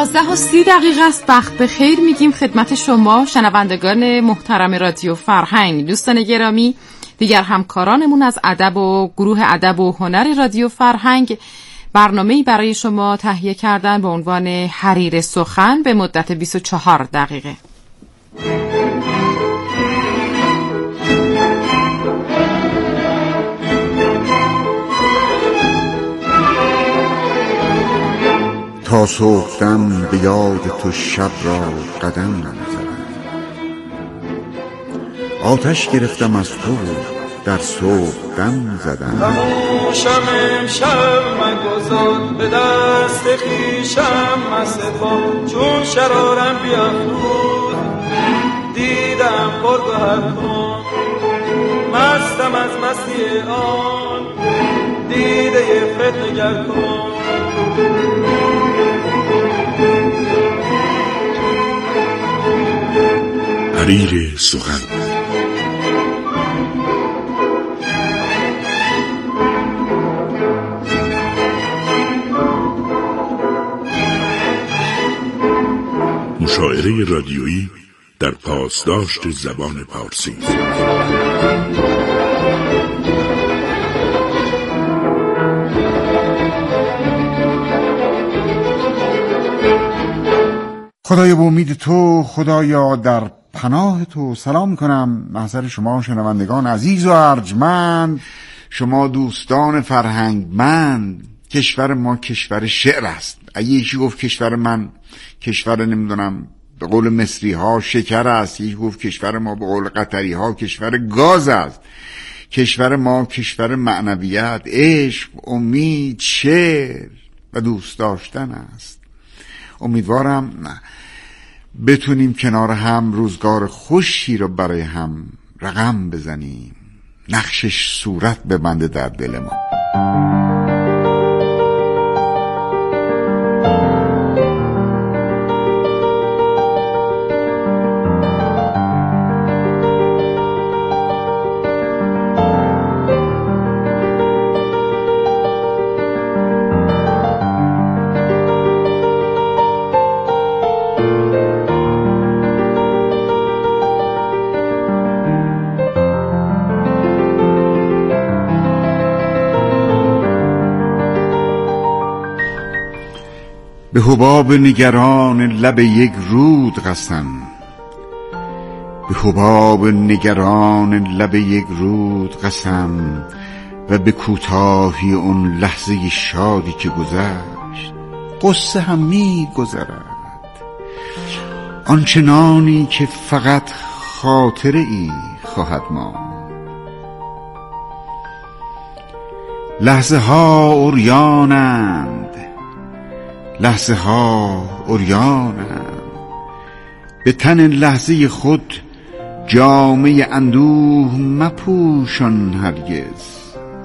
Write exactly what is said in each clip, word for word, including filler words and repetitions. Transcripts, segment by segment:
یازده و سی دقیقه است. وقت به خیر میگیم خدمت شما شنوندگان محترم رادیو فرهنگ. دوستان گرامی، دیگر همکارانمون از ادب و گروه ادب و هنر رادیو فرهنگ برنامه‌ای برای شما تهیه کردن با عنوان حریر سخن به مدت بیست و چهار دقیقه. تا صبحدم به یاد تو شب را قدم نزدم، آتش گرفتم از تو در صبحدم زدم. خاموشم امشب مگذار به دست خویشم مسپا، چون شرارم بیافروز دیدم خورد و هر کن، مستم از مستی آن دیده فتنگر کن. حریر سخن. مشاعره رادیویی در پاسداشت زبان پارسی. خدایا به امید تو، خدایا در پناه تو سلام کنم محضر شما شنوندگان عزیز و ارجمند، شما دوستان فرهنگمند. کشور ما کشور شعر است. اگه یکی گفت کشور من کشور نمیدونم به قول مصری ها شکر است، یکی گفت کشور ما به قول قطری ها کشور گاز است. کشور ما کشور معنویت، عشق، امید، شعر و دوست داشتن است. امیدوارم بتونیم کنار هم روزگار خوشی رو برای هم رقم بزنیم، نقشش صورت ببنده در دل ما. به حباب نگران لب یک رود قسم، به حباب نگران لب یک رود قسم، و به کوتاهی اون لحظه شادی که گذشت قصه هم می گذرد، آنچنانی که فقط خاطره ای خواهد ماند. لحظه ها عریانند، لحظه ها عریانند، به تن لحظه خود جامه اندوه مپوشان هرگز.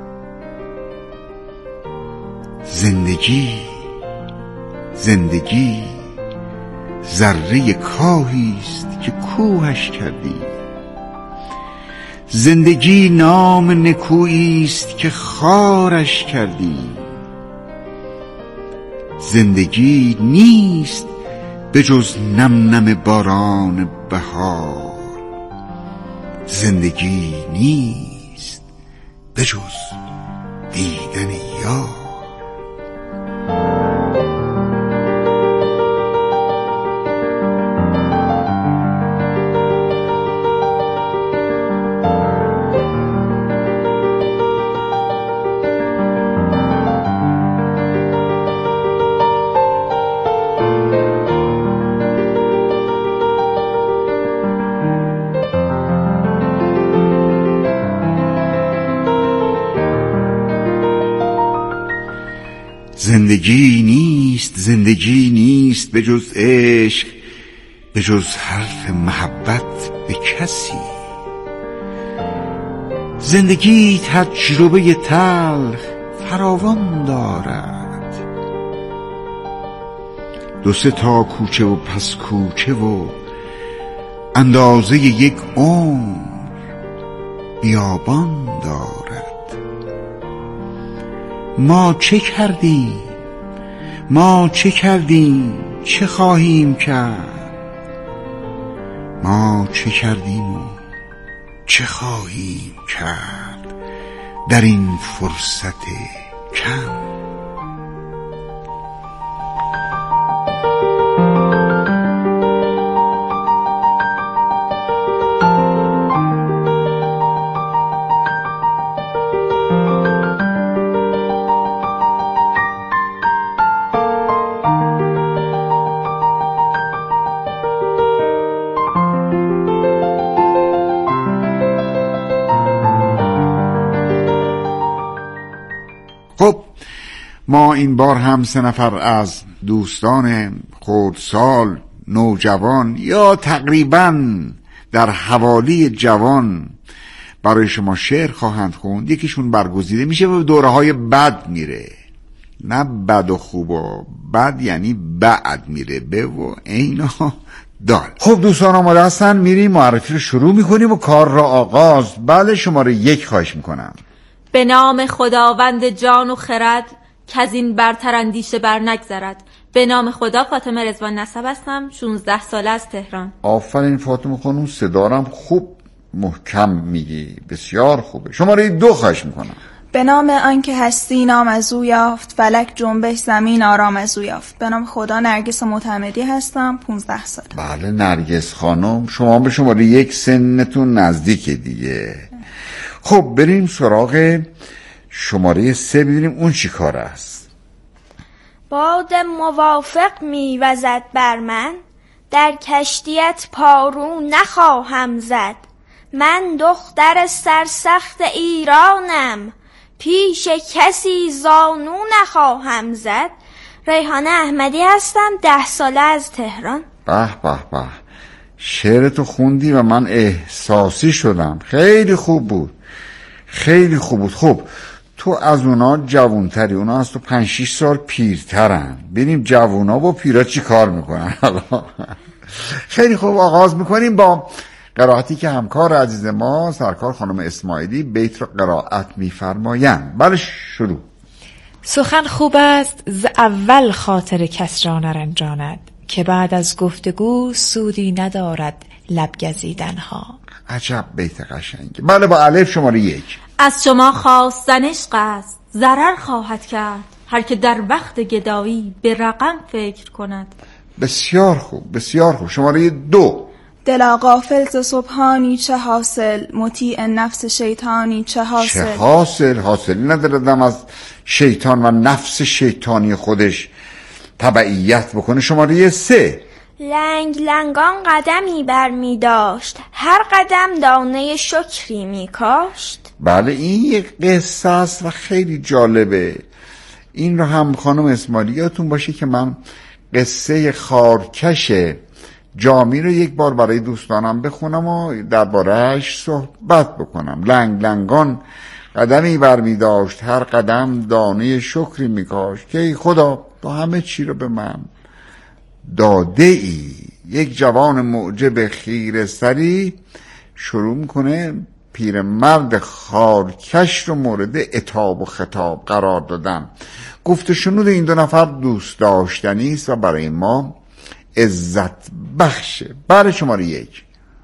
زندگی زندگی ذره کاهیست که کوهش کردی، زندگی نام نکوییست که خارش کردی. زندگی نیست به جز نم نم باران بهار، زندگی نیست به جز دیدن یار. زندگی نیست زندگی نیست به جز عشق، به جز حرف محبت به کسی. زندگی تجربه تلخ فراوان دارد، دو سه تا کوچه و پس کوچه و اندازه یک عمر بیابان دارد. ما چه کردیم ما چه کردیم چه خواهیم کرد؟ ما چه کردیم و چه خواهیم کرد در این فرصت کم؟ خب ما این بار هم سه نفر از دوستان خردسال، نوجوان یا تقریبا در حوالی جوان برای شما شعر خواهند خوند. یکیشون برگزیده میشه و دوره های بد میره، نه بد و خوب و بد یعنی بعد میره، به و اینا دال. خب دوستان آماده هستن؟ میریم معرفی رو شروع میکنیم و کار را آغاز. بله شماره یک خواهش میکنم. به نام خداوند جان و خرد که از این برتر اندیشه بر نگذرد. به نام خدا. فاطمه رضوان نسب هستم، شانزده ساله از تهران. آفرین فاطمه خانم، صدارم خوب محکم میگی، بسیار خوبه. شماره دو خواهش میکنم. به نام آنکه هستی نام از او یافت، فلک جنبش زمین آرام از او یافت. به نام خدا. نرگس معتمدی هستم، پونزده ساله. بله نرگس خانم، شما به شماره یک سنتون نزدیکه دیگه. خب بریم سراغ شماره سه ببینیم اون چی کار است. باد موافق میوزد بر من، در کشتیت پارو نخواهم زد. من دختر سرسخت ایرانم، پیش کسی زانو نخواهم زد. ریحانه احمدی هستم، ده ساله از تهران. به به به، شعرتو خوندی و من احساسی شدم. خیلی خوب بود، خیلی خوب بود. خب تو از اونا جوانتری، اونا از تو پنج شیش سال پیرترن. ببینیم جوونا با پیرا چی کار میکنن. خیلی خوب، آغاز میکنیم با قرائتی که همکار عزیز ما سرکار خانم اسماعیلی بیت را قرائت میفرمایند. بله شروع. سخن خوب است ز اول خاطر کس را نرنجاند، که بعد از گفتگو سودی ندارد لب گزیدن ها. عجب بیت قشنگی. بله با الف شماره یک. از شما خواستن عشق است ضرر خواهد کرد، هر که در وقت گدایی به رقم فکر کند. بسیار خوب، بسیار خوب. شماره دو. دلا غافل ز سبحانی چه حاصل، مطیع نفس شیطانی چه حاصل. چه حاصل؟ حاصلی نداردم از شیطان و نفس شیطانی خودش تبعیت بکنه. شماره سه. لنگ لنگان قدمی بر می داشت، هر قدم دانه شکری می کاشت. بله این یک قصه است و خیلی جالبه. این رو هم خانم اسماعیلی یادتون باشه که من قصه خارکش جامی رو یک بار برای دوستانم بخونم و درباره‌اش صحبت بکنم. لنگ لنگان قدمی بر می داشت، هر قدم دانه شکری می کاشت. که ای خدا تو همه چی رو به من داده ای. یک جوان معجب خیره سری شروع میکنه پیرمرد خارکش رو مورد عتاب و خطاب قرار دادن. گفت شنود این دو نفر دوست داشتنی است و برای ما عزت بخشه. برای شماره یک.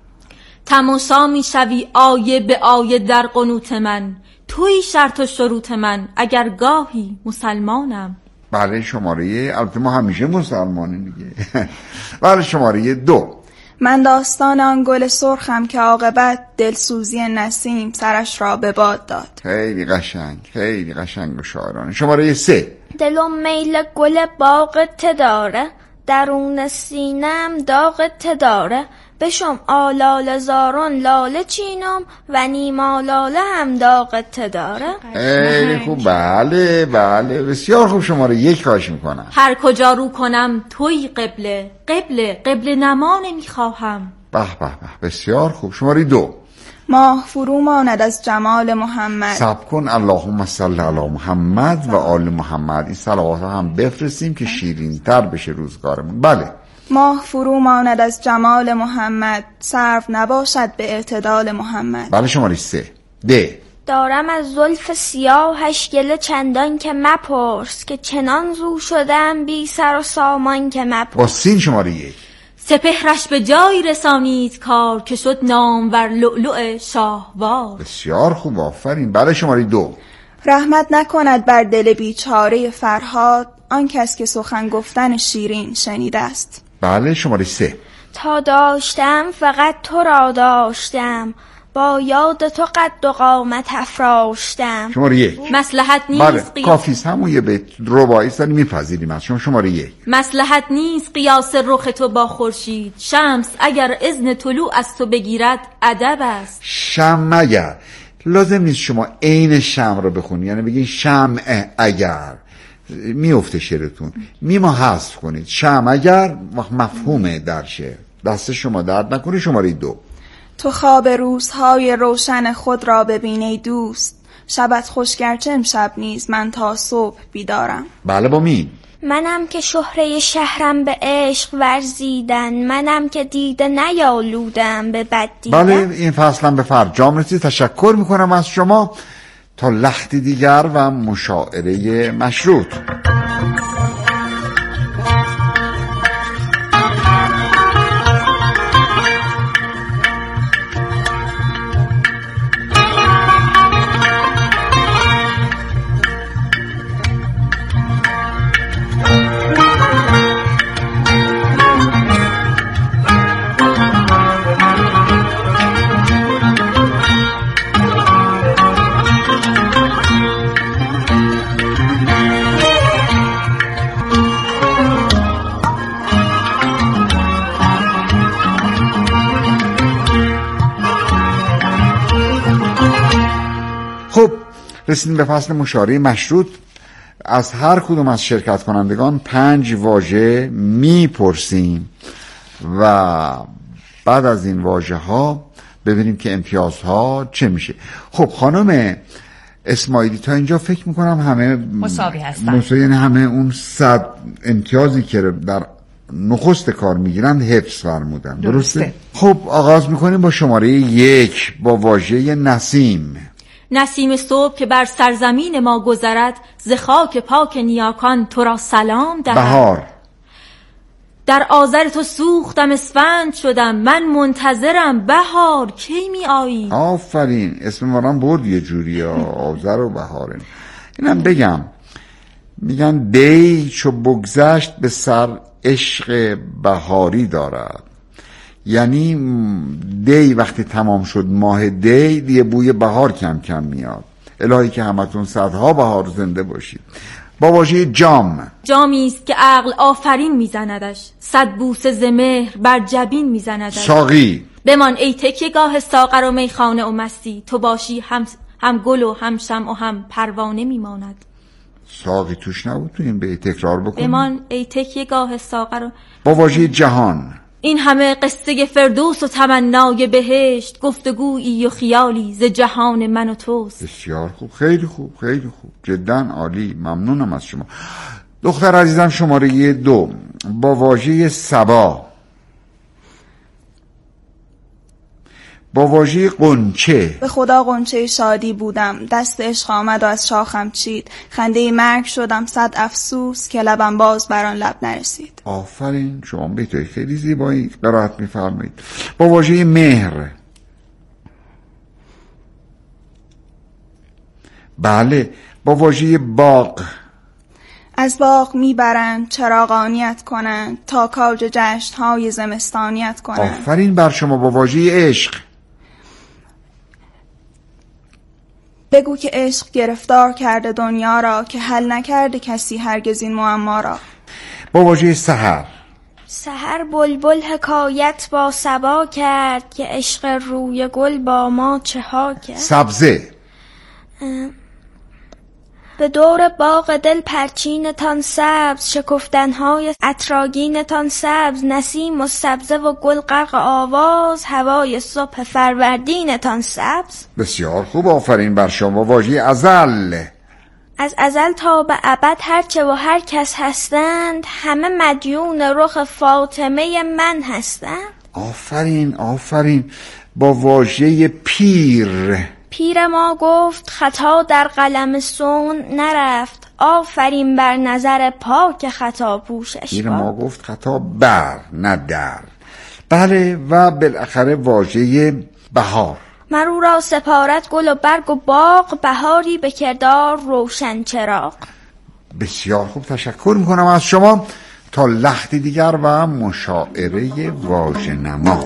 تماشا می شوی آیه به آیه در قنوت من، توی شرط و شروط من اگر گاهی مسلمانم. برای شماره، البته ما همیشه مسلمانی میگه. برای شماره دو. من داستان آن گل سرخم که عاقبت دلسوزی نسیم سرش را به باد داد. خیلی قشنگ، خیلی قشنگ و شاعرانه. شماره سه. دلم میل گل باغ تداره، درون سینم داغ تداره. بشم آلال زارون لاله چینم، و نیم آلاله هم داغ تداره. خیلی خوب. بله بله بسیار خوب. شماره یک خواهش میکنم. هر کجا رو کنم توی قبله، قبله قبله نما نمیخواهم. به به به بسیار خوب. شماره دو. ماه فرو ماند از جمال محمد. صبر کن. اللهم صل علی محمد و آل محمد. این صلوات هم بفرستیم که شیرین تر بشه روزگارمون. بله. ماه فرو ماند از جمال محمد، سرو نباشد به اعتدال محمد. بله شماره سه. ده. دارم از زلف سیاهش گله چندان که مپرس، که چنان زو شدم بی سر و سامان که مپرس. با سین شماره یک. سپهرش به جایی رسانید کار، که شد نامور لؤلؤ شاهوار. بسیار خوب، آفرین. بله شماره دو. رحمت نکند بر دل بیچاره فرهاد، آن کس که سخن گفتن شیرین شنیده است. بله شماره سه. تا داشتم فقط تو را داشتم، با یاد تو قد و قامت افراشتم. شماره یک. مصلحت نیست بله قیاس... کافیست، همون یه بیت رباعی است میپذیریم از شما. شماره یک. مصلحت نیست قیاس رخ تو با خورشید، شمس اگر اذن طلوع از تو بگیرد ادب است. شمع اگر، لازم نیست شما عین شمع رو بخونید، یعنی بگید شمع اگر، میفته شعرتون. میما حذف کنید. شمع اگر مفهومه در شعر. دست شما درد نکنه. شماره دو. تو خواب روزهای روشن خود را ببین ای دوست، شبت خوش گرچه امشب نیز من تا صبح بیدارم. بله با مین. منم که شهره شهرم به عشق ورزیدن، منم که دیده نیالودم به بد دیدن. بله این فصلم به فرجام رسید. تشکر میکنم از شما. تا لختی دیگر و مشاعره مشروط. رسیدیم به فصل مشاعره مشروط. از هر کدوم از شرکت کنندگان پنج واژه میپرسیم و بعد از این واژه ها ببینیم که امتیازها چه میشه. خب خانم اسماعیلی تا اینجا فکر میکنم همه مساوی هستن، مساوی، یعنی همه اون صد امتیازی که در نخست کار میگیرند حفظ فرمودن. درسته؟ درسته؟ خب آغاز میکنیم با شماره یک، با واژه نسیم. نسیم صبح که بر سرزمین ما گذرد، ز خاک پاک نیاکان تو را سلام دهد. بهار. در آذر تو سوختم اسفند شدم، من منتظرم بهار کی می آیی. آفرین، اسم مارم برد یه جوری ها. آذر و بهاره. اینم بگم میگن دی چو بگذشت به سر عشق بهاری دارد، یعنی دی وقتی تمام شد ماه دی دیگه بوی بهار کم کم میاد. الهی که همتون صدها بهار زنده باشید. با واژه جام. جامی است که عقل آفرین میزندش، صد بوسه ز مهر بر جبین میزندش. ساقی. بمان ای تکیهگاه ساغر و میخانه و مستی، تو باشی هم هم گل و هم شمع و هم پروانه میماند. ساقی توش نبود تو این بیت، تکرار بکن. بمان ای تکیهگاه ساغر و... با واژه جهان. این همه قصه فردوس و تمنای بهشت، گفتگویی و خیالی ز جهان من و توست. بسیار خوب، خیلی خوب، خیلی خوب، جدا عالی، ممنونم از شما. دختر عزیزم شماره دو، با واژه صبا. با واژه قنچه. به خدا قنچه شادی بودم، دست عشق آمد و از شاخم چید، خنده مرگ شدم صد افسوس که لبم باز بر آن لب نرسید. آفرین، شما بیتای خیلی زیبایی قرائت می‌فرمایید. با واژه مهر. بله، با واژه باغ. از باغ میبرند چراغانیت کنند، تا کاج جشن‌های زمستانیت کنند. آفرین بر شما. با واژه عشق. بگو که عشق گرفتار کرده دنیا را، که حل نکرده کسی هرگز این معما را. با واژه سحر. سحر بلبل حکایت با صبا کرد، که عشق روی گل با ما چه ها کرد. سبزه. به دور باغ دل پرچینتان سبز، شکفتنهای عطرآگینتان سبز، نسیم و سبزه و گل غرق آواز، هوای صبح فروردینتان سبز. بسیار خوب، آفرین بر شما. واژه ازل. از ازل تا به ابد هرچه و هر کس هستند، همه مدیون رخ فاطمه من هستند. آفرین، آفرین. با واژه پیر. پیر ما گفت خطا در قلم سون نرفت، آفرین بر نظر پاک خطا پوشش. پیر ما گفت خطا بر نه در. بله، و بالاخره واژه بهار. مرو را سپارت گل و برگ و باغ، بهاری به کردار روشن چراغ. بسیار خوب، تشکر میکنم از شما. تا لختی دیگر و مشاعره واژه‌نما.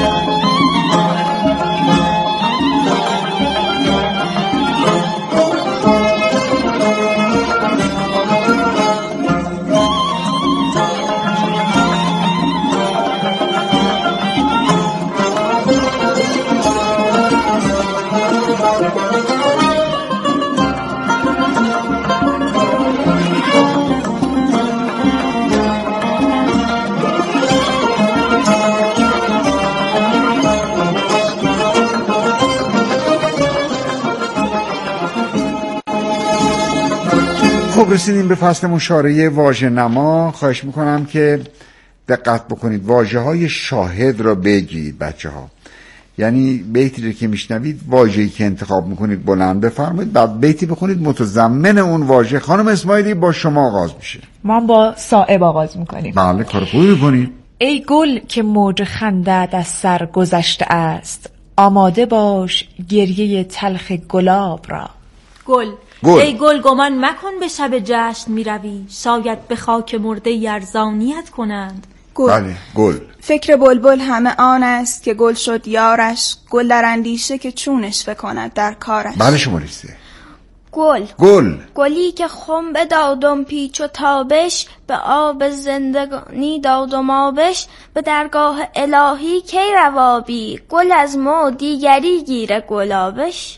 خب رسیدیم به فصل مشاعره واژه‌نما. خواهش میکنم که دقت بکنید، واژه‌های شاهد را بگید بچه ها. یعنی بیتی رو که میشنوید واژه‌ای که انتخاب میکنید بلند بفرمایید، بعد بیتی بخونید متضمن اون واژه. خانم اسماعیلی با شما آغاز میشه. ما با صائب آغاز میکنیم. بله، کار خوبی میکنید. ای گل که موج خندت از سر گذشته است، آماده باش گریه تلخ گلاب را. گل. گل. ای گل گمان مکن به شب جشن میروی، شاید به خاک مرده یرزانیت کنند. گل. بله، گل. فکر بلبل همه آن است که گل شد یارش، گل در اندیشه که چونش بکند در کارش. بله، شماره سه. گل. گل. گلی که خم بدادم پیچ و تابش، به آب زندگانی دادم آبش، به درگاه الهی کی روابی، گل از ما دیگری گیره گلابش.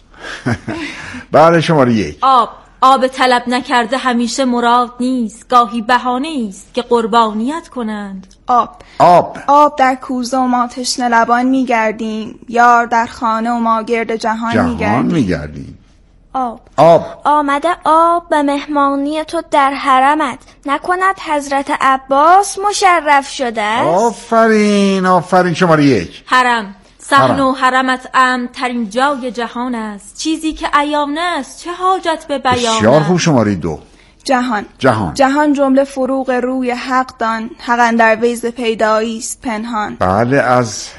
بله، شماره یک. آب. آب طلب نکرده همیشه مراد نیست، گاهی بهانه است که قربانیت کنند. آب. آب. آب در کوزه و ما تشنه لبان میگردیم، یار در خانه و ما گرد جهان, جهان میگردیم. میگردیم. آب. آب. آمده آب به مهمانی تو در حرمت، نکند حضرت عباس مشرف شده است. آفرین، آفرین. شماره یک. حرم. صحن و حرمت امن ترین جای جهان است، چیزی که عیان است چه حاجت به بیان است. بسیار خوب. شماره دو. جهان. جهان. جهان جمله فروغ روی حق دان، حق اندر ویز پیدایی است پنهان. بله، از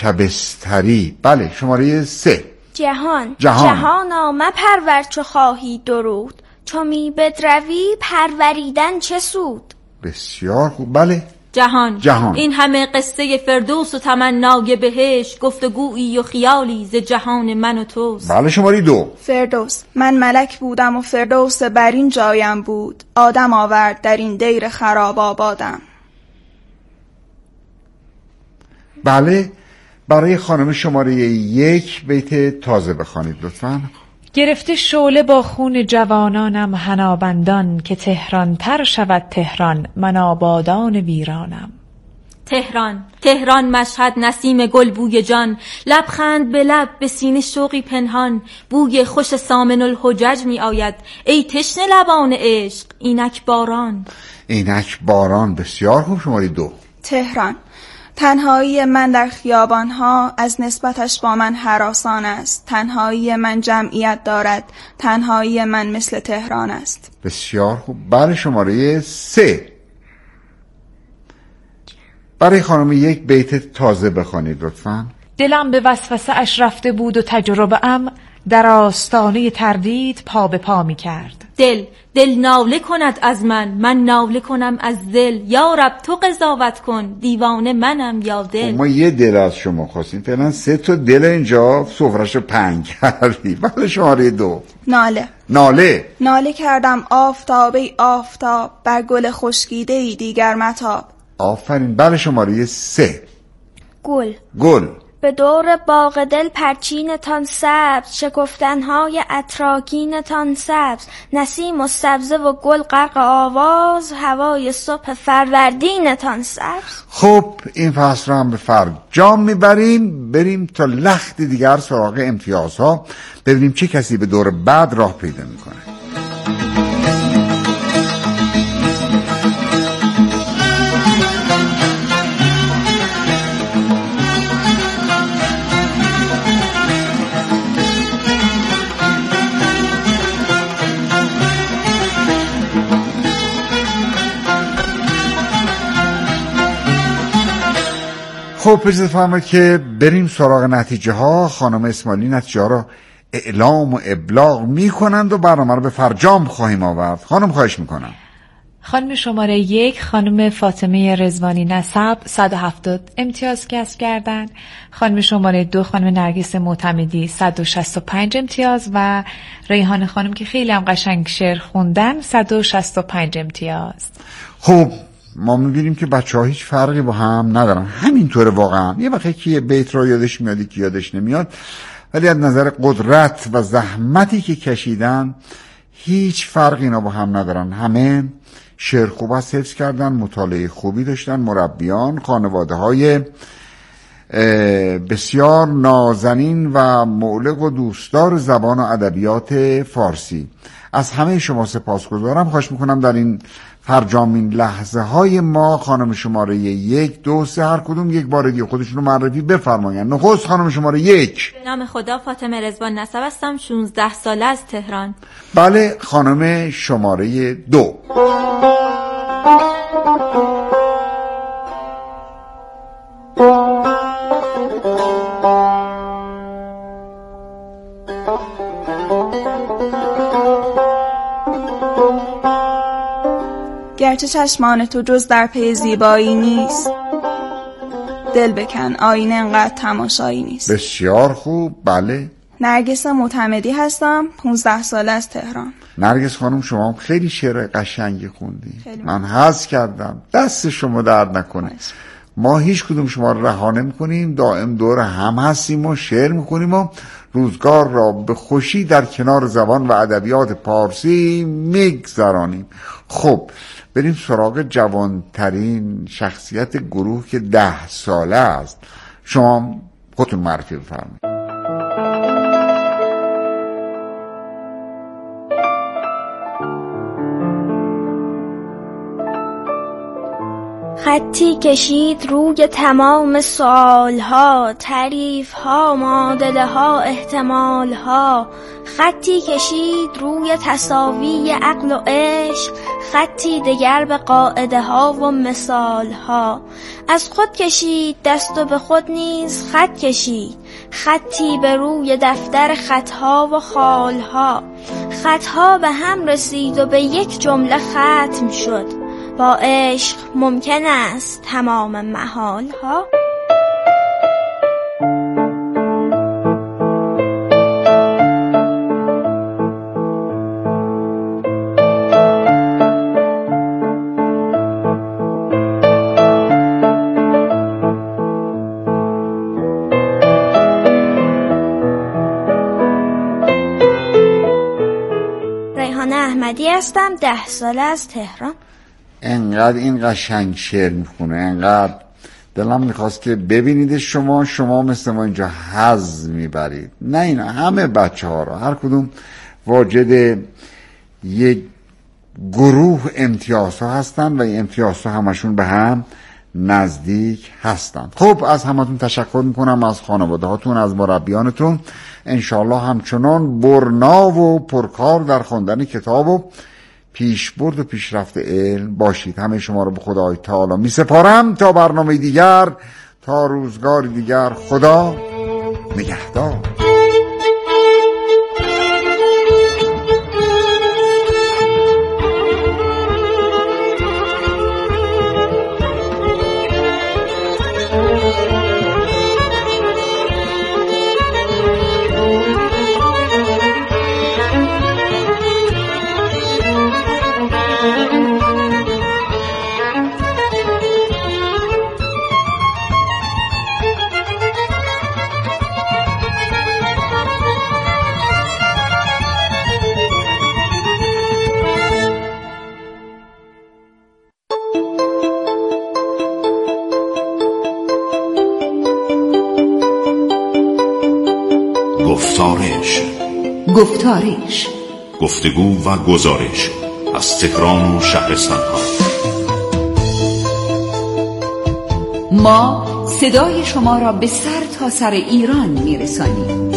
شبستری. بله، شماره سه. جهان. جهان. جهانا مپرور چو خواهی درود، چو می بدروی پروریدن چه سود. بسیار خوب. بله. جهان. جهان. این همه قصه فردوس و تمنای بهشت، گفتگویی و خیالی ز جهان من و توست. بله، شماره دو. فردوس. من ملک بودم و فردوس بر این جایم بود، آدم آورد در این دیر خراب آبادم. بله، برای خانم شماره یک بیت تازه بخوانید لطفاً. گرفته شعله با خون جوانانم حنابندان، که تهران تر شود تهران من آبادان ویرانم. تهران. تهران مشهد نسیم گل بوی جان، لبخند به لب به سینه شوقی پنهان، بوی خوش سامن الحجج می آید، ای تشنه لبان عشق اینک باران. اینک باران. بسیار خوب. شماره دو. تهران. تنهایی من در خیابانها از نسبتش با من هراسان است، تنهایی من جمعیت دارد، تنهایی من مثل تهران است. بسیار خوب. برای شماره سه. برای خانم یک بیت تازه بخوانید لطفاً. دلم به وسوسه اش رفته بود و تجربه ام، در آستانه تردید پا به پا می کرد. دل. دل ناله کند از من، من ناله کنم از دل، یا رب تو قضاوت کن، دیوانه منم یا دل. ما یه دل از شما خواستیم، فعلا سه تا دل اینجا سفرش رو پنگ کردی. بله، شماره دو. ناله. ناله. ناله کردم آفتاب ای آفتاب، بر گل خشکیده ای دیگر متاب. آفرین. بله، شماره سه. گل. گل. به دور باغ دل پرچینتان سبز، شکفتنهای اتراکینتان سبز، نسیم و سبزه و گل غرق آواز، هوای صبح فروردینتان سبز. خب این فصل رو هم به فرجام میبریم. بریم تا لخت دیگر سراغ امتیازها، ببینیم چه کسی به دور بعد راه پیدا میکنه. خب اجازه فرمایید که بریم سراغ نتیجه ها. خانم اسماعیلی نتیجه ها را اعلام و ابلاغ می کنند و برنامه رو به فرجام خواهیم آورد. خانم خواهش میکنم. خانم شماره یک خانم فاطمه رضوانی نسب صد و هفتاد امتیاز کسب کردن. خانم شماره دو خانم نرگس معتمدی صد و شصت و پنج امتیاز و ریحان خانم که خیلی هم قشنگ شعر خوندن صد و شصت و پنج امتیاز. خب ما میبینیم که بچه ها هیچ فرقی با هم ندارن. همینطوره واقعا. یه وقتی که یه بیت را یادش میاد که یادش نمیاد، ولی از نظر قدرت و زحمتی که کشیدن هیچ فرقی اینا با هم ندارن. همه شعر خوب است حفظ کردن، مطالعه خوبی داشتن، مربیان، خانواده های بسیار نازنین و مولق و دوستدار زبان و ادبیات فارسی. از همه شما سپاسگزارم. خواهش میکنم در این فرجامین لحظه های ما خانم شماره یک دو سه هر کدوم یک بار دیگه خودشون رو معرفی بفرمایند. نخست خانم شماره یک. به نام خدا فاطمه رضوان نسب هستم، شانزده ساله از تهران. بله. خانم شماره دو. گرچه چشمان تو جز در پی زیبایی نیست، دل بکن آینه انقدر تماشایی نیست. بسیار خوب. بله. نرگس معتمدی هستم، پونزده ساله از تهران. نرگس خانم شما خیلی شعر قشنگی خوندی، من حظ کردم. دست شما درد نکنه. ما هیچ کدوم شما رو رها نمی‌کنیم، دائم دور هم هستیم و شعر می‌خونیم و روزگار را به خوشی در کنار زبان و ادبیات پارسی میگذرانیم. خب بریم سراغ جوانترین شخصیت گروه که ده ساله است. شما خودتون معرفی بفرمایید. خطی کشید روی تمام سوالها، تعریفها، معادله ها، احتمالها. خطی کشید روی تساوی عقل و عشق، خطی دگر به قاعده ها و مثال ها. از خود کشید دست و به خود نیز خط کشید، خطی به روی دفتر خطها و خالها. خطها به هم رسید و به یک جمله ختم شد، با عشق ممکن است تمام محال ها. ریحانه احمدی هستم، ده ساله از تهران. انقدر این قشنگ شعر میخونه، انقدر دلم میخواست که ببینید شما شما مثل ما اینجا حظ میبرید. نه اینا همه بچه ها را هر کدوم واجد یک گروه امتیاز ها هستن و این امتیاز ها همشون به هم نزدیک هستن. خب از همتون تشکر میکنم، از خانواده هاتون، از مربیانتون. انشالله همچنان برنا و پرکار در خواندن کتاب و پیشبرد و پیشرفت علم باشید. همه شما رو به خدای تعالی می سپارم تا برنامه دیگر، تا روزگار دیگر. خدا نگهدار. گفتارش گفتارش گفتگو و گزارش از تهران و شهرستان‌ها. ما صدای شما را به سر تا سر ایران میرسانیم.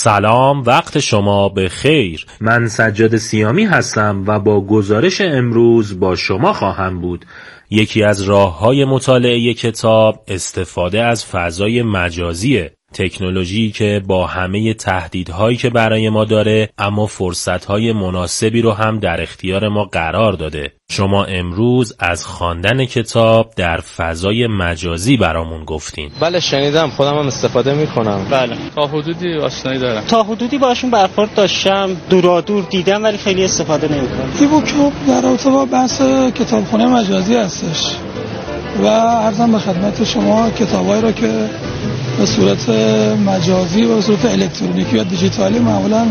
سلام، وقت شما به خیر. من سجاد سیامی هستم و با گزارش امروز با شما خواهم بود. یکی از راه‌های مطالعه کتاب استفاده از فضای مجازیه، تکنولوژی که با همه تهدیدهایی که برای ما داره اما فرصتهای مناسبی رو هم در اختیار ما قرار داده. شما امروز از خواندن کتاب در فضای مجازی برامون گفتین. بله شنیدم، خودم هم استفاده میکنم. بله تا حدودی آشنایی دارم، تا حدودی باشون برخورد داشتم، دورادور دیدم ولی خیلی استفاده نمیکنم. ایبوک در رابطه با بحث کتابخونه مجازی هستش و عرضم به خدمت شما کتابایی رو که به صورت مجازی و به صورت الکترونیکی و دیجیتالی معمولا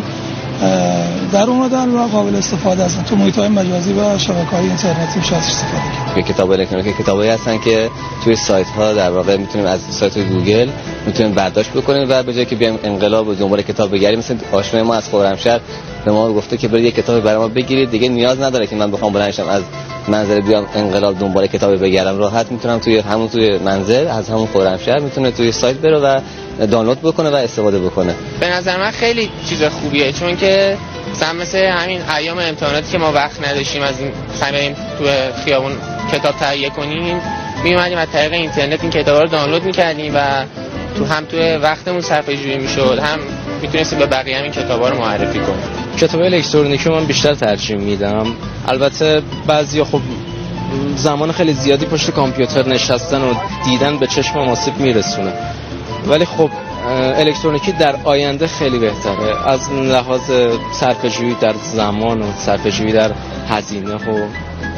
در اومدن و قابل استفاده هستن تو محیط‌های مجازی و شبکه‌های اینترنتی میشه ازش استفاده کرد. کتاب الکترونیکی کتابایی هستن که توی سایت‌ها در واقع میتونیم از سایت گوگل میتونیم برداشت بکنیم و به جای که بیایم انقلاب و دنبال کتاب بگردیم، مثلا آشنای ما از خرمشهر به ما گفته که برید یه کتابی برای ما بگیرید، دیگه نیاز نداره که من بخوام بلندشم از منزل بیام انقلاب دنبال کتابی بگردم، راحت میتونم توی همون توی منزل از همون خرمشهر میتونه توی سایت بره و دانلود بکنه و استفاده بکنه. به نظر من خیلی چیز خوبیه، چون که مثلا مثل همین ایام امتحاناتی که ما وقت نداشتیم از این بریم تو خیابون کتاب تهیه کنیم، میومدیم از طریق اینترنت این کتابا رو دانلود میکردیم و تو هم توی وقتمون صرفه‌جویی میشد، هم میتونستیم به بقیه همین کتابا رو معرفی کنیم. کتاب الکترونیکی من بیشتر ترجیح میدم. البته بعضیا خب زمان خیلی زیادی پشت کامپیوتر نشستن و دیدن به چشم آسیب میرسونه، ولی خب الکترونیکی در آینده خیلی بهتره از لحاظ صرفه‌جویی در زمان و صرفه‌جویی در هزینه و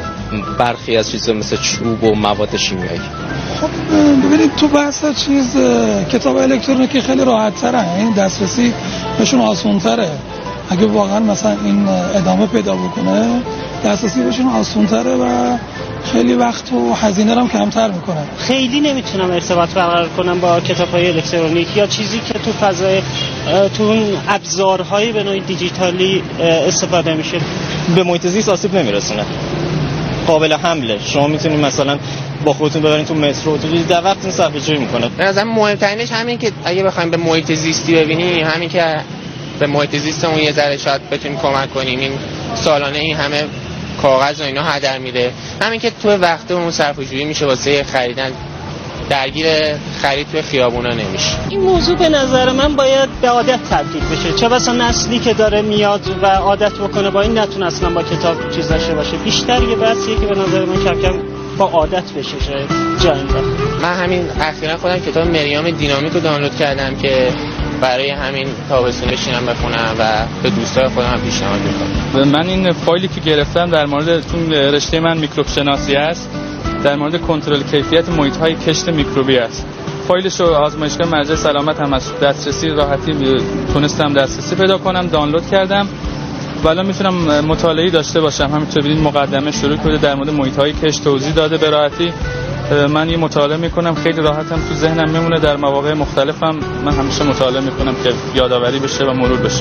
برخی از چیزا مثل چوب و مواد شیمیایی. خب ببینید تو بحث چیز کتاب الکترونیکی خیلی راحت تره، این دسترسی بهشون آسان تره. اگه واقعا مثلا این ادامه پیدا بکنه دسترسی بهشون آسان تره و خیلی وقت و هزینه رو هم کمتر میکنه. خیلی نمیتونم ارتباط برقرار کنم با کتاب‌های الکترونیک یا چیزی که تو فضای تو اون ابزارهای به نوعی دیجیتالی استفاده میشه. به محیط زیست آسیب نمیرسونه، قابل حمله. شما میتونید مثلا با خودتون ببرین تو مترو اتوبوس در وقت صرفه‌جویی میکنه. به نظر مهمترینش همین که اگه بخوایم به محیط زیستی ببینیم، همین که به محیط زیستمون یه ذره شاید بتونیم کمک کنیم. این سالانه این همه کاغذ و اینا هدر میره، همین که تو وقتمون صرفه‌جویی میشه واسه خریدن، درگیر خرید توی خیابونا نمیشه. این موضوع به نظر من باید به عادت تبدیل بشه، چه بسا نسلی که داره میاد و عادت بکنه با این نتونه اصلا با کتاب چیز داشته باشه. بیشتر یه بحثیه که به نظر من کم کم با عادت بشه شاید جا انداخت. من همین اخیراً خودم کتاب مریام دینامیک رو دانلود کردم که برای همین تابستون بشینم بخونم و به دوستای خودم هم پیشنهاد میکنم. من این فایلی که گرفتم در مورد چون رشته من میکروب شناسی است، در مورد کنترل کیفیت محیط‌های کشت میکروبی است. فایلش رو آزمایشگاه مرجع سلامت هم از دسترسی راحتی تونستم دسترسی پیدا کنم، دانلود کردم و الان میتونم مطالعه‌ای داشته باشم. همینطور ببینید مقدمه شروع کرده در مورد محیط‌های کشت توضیح داده به راحتی. من یه مطالعه میکنم، خیلی راحتم تو ذهنم میمونه. در مواقع مختلفم من همیشه مطالعه میکنم که یادآوری بشه و مرور بشه.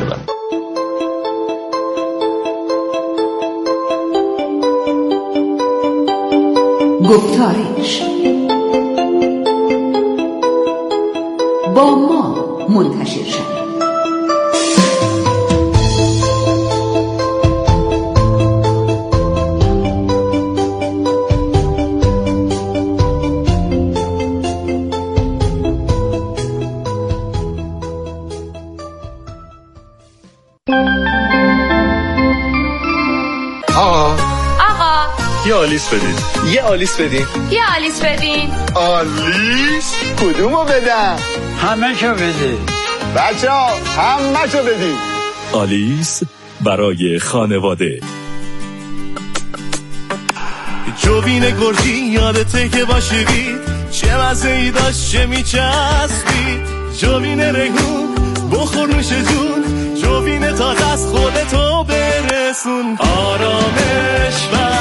گفتارش با ما منتشر شد. یه آلیس بدین. یه آلیس بدین. یه آلیس بدین. آلیس؟ کدومو بدم؟ همه شو بدین. بچه ها همه شو بدین. آلیس برای خانواده. جوین گرجی یادته که باشیدی، چه مزه ای داشت چه میچسبی. جوین رگون بخور نوش جون، جوین تازه از خودتو برسون. آرامش و